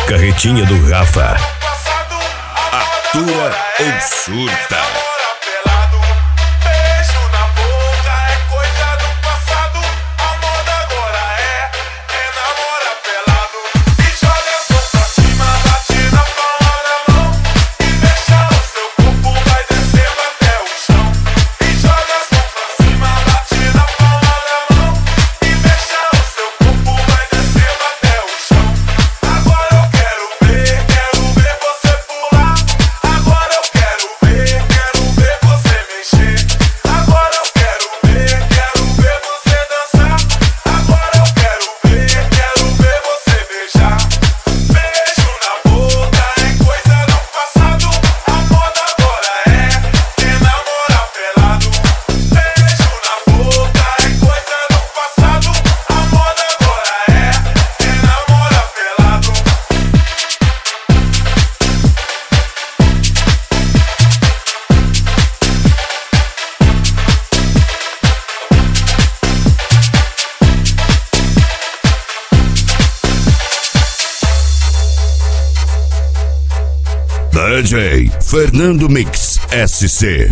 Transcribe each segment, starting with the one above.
Carretinha do Rafa. Atua ou surta? DJ Fernando Mix SC.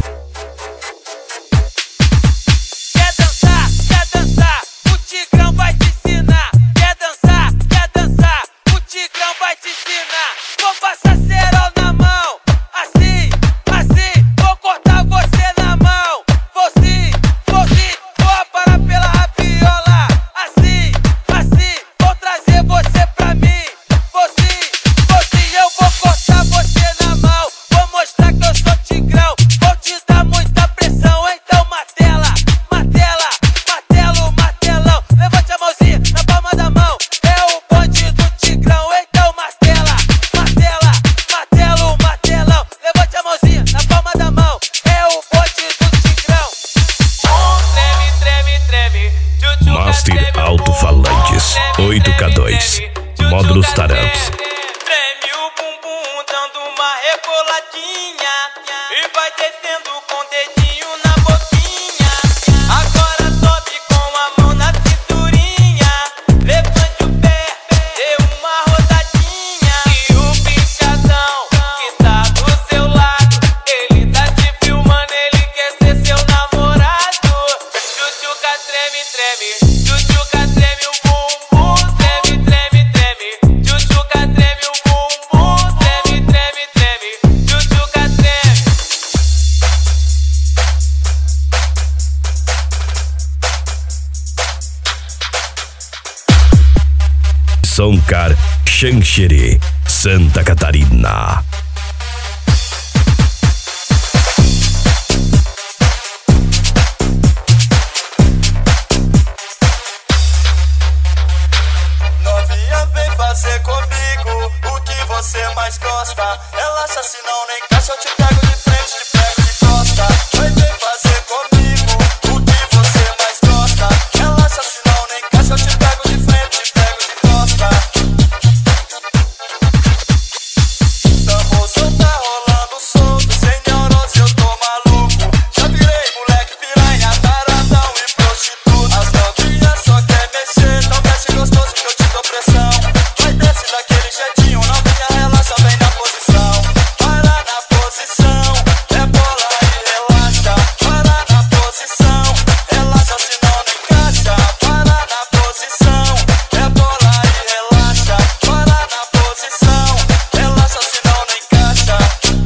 Master Alto-Falantes 8K2 Módulos Taramps. Treme o bumbum dando uma reboladinha e vai descendo com o dedinho na boquinha. Agora sobe com a mão na cinturinha, levante o pé, dê uma rodadinha. E o bichadão que tá do seu lado, ele tá te filmando, ele quer ser seu namorado. Tchutchuca treme, treme. Tchutchuca treme o bumbum, treme, treme, treme. Tchutchuca treme o bumbum, treme, treme, treme. Tchutchuca treme. Soncar Xanxerê, Santa Catarina. Novinha, vem fazer comigo o que você mais gosta. Relaxa, senão nem caixa, eu te pego de frente, te pego de costa. Vai, vem fazer comigo o que você mais gosta. Relaxa, senão nem caixa, eu te pego de frente, te pego de costa. Tamborzão tá rolando solto, sem neurose eu tô maluco. Já virei moleque piranha, taradão e prostituta. As novinhas só quer mexer, então mexe gostoso que eu te dou pressão. Vai desce daquele jeitinho, novinha, relaxa, vem na posição. Para na posição, é bola e relaxa. Para na posição, relaxa, senão nem encaixa. Para na posição, é bola e relaxa. Para na posição, relaxa, senão nem encaixa.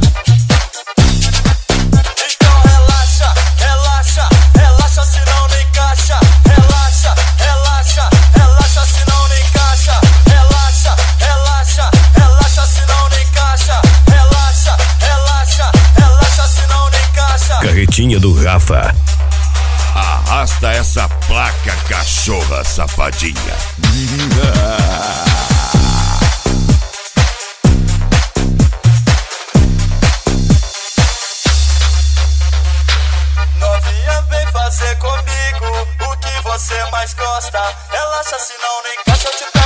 Então relaxa, relaxa, relaxa, senão nem encaixa. Relaxa, relaxa, relaxa, senão nem encaixa. Relaxa, relaxa, relaxa, senão nem encaixa. Relaxa, relaxa, relaxa, senão nem encaixa. Carretinha do Rafa. Arrasta essa placa, cachorra safadinha. Novinha, vem fazer comigo o que você mais gosta. Relaxa, senão nem encaixa, eu te